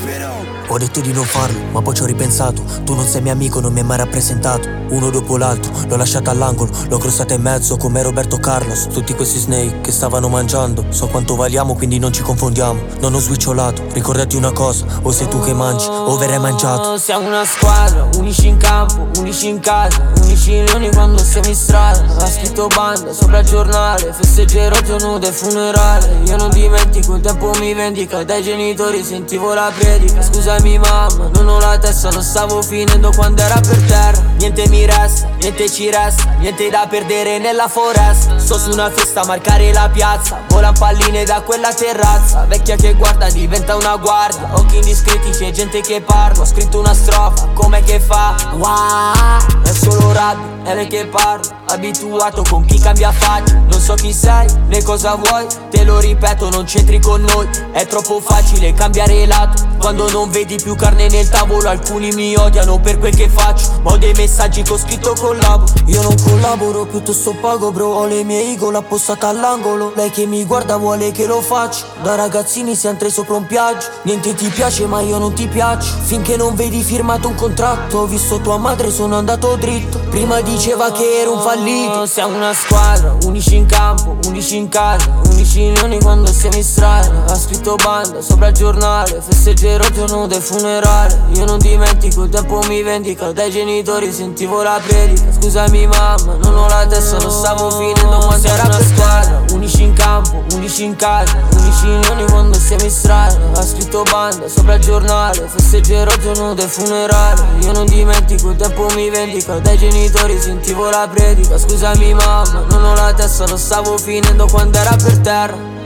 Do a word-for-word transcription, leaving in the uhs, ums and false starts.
Ho detto di non farlo, ma poi ci ho ripensato. Tu non sei mio amico, non mi hai mai rappresentato. Uno dopo l'altro, l'ho lasciata all'angolo, l'ho crossata in mezzo come Roberto Carlos. Tutti questi snake che stavano mangiando. So quanto valiamo, quindi non ci confondiamo. Non ho switcholato, ricordati una cosa: o sei tu che mangi, o verrai mangiato. Siamo una squadra, unici in campo, unici in casa, unici in leoni quando siamo in strada. Ha scritto banda sopra il giornale, festeggerò il giorno del funerale. Io non dimentico, il tempo mi vendica. Dai genitori sentivo la predica. Scusami mamma, non ho la testa, non stavo finendo quando era per terra. Niente mi resta, niente ci resta, niente da perdere nella foresta. Sto su una festa a marcare la piazza, volan palline da quella terrazza. Vecchia che guarda diventa una guardia, occhi indiscreti c'è gente che parla. Ho scritto una strofa, com'è che fa? Wow, è solo rabbia, è lei che parla. Abituato con chi cambia faccia, non so chi sei né cosa vuoi. Te lo ripeto, non c'entri con noi, è troppo facile cambiare lato quando non vedi più carne nel tavolo. Alcuni mi odiano per quel che faccio, ma ho dei messaggi che ho scritto collabo. Io non collaboro, piuttosto pago bro. Ho le mie eagle appostate all'angolo. Lei che mi guarda vuole che lo faccio. Da ragazzini si entra sopra un piaggio. Niente ti piace ma io non ti piaccio. Finché non vedi firmato un contratto. Ho visto tua madre, sono andato dritto. Prima diceva che ero un fallito. Siamo una squadra, unici in campo, unici in casa, unici in leoni quando siamo in strada. Ha scritto banda sopra il giornale, festeggerò il giorno del funerale. Io non dimentico, il tempo mi vendica. Dai genitori sentivo la predica. Scusami mamma, non ho la testa, non stavo finendo quando era per squadra. Unici in campo, unici in casa, unici in leoni quando siamo in strada. Ha scritto banda sopra il giornale, festeggerò il giorno del funerale. Io non dimentico, il tempo mi vendica. Dai genitori sentivo la predica. Scusami mamma, non ho la testa, non stavo finendo quando era per terra.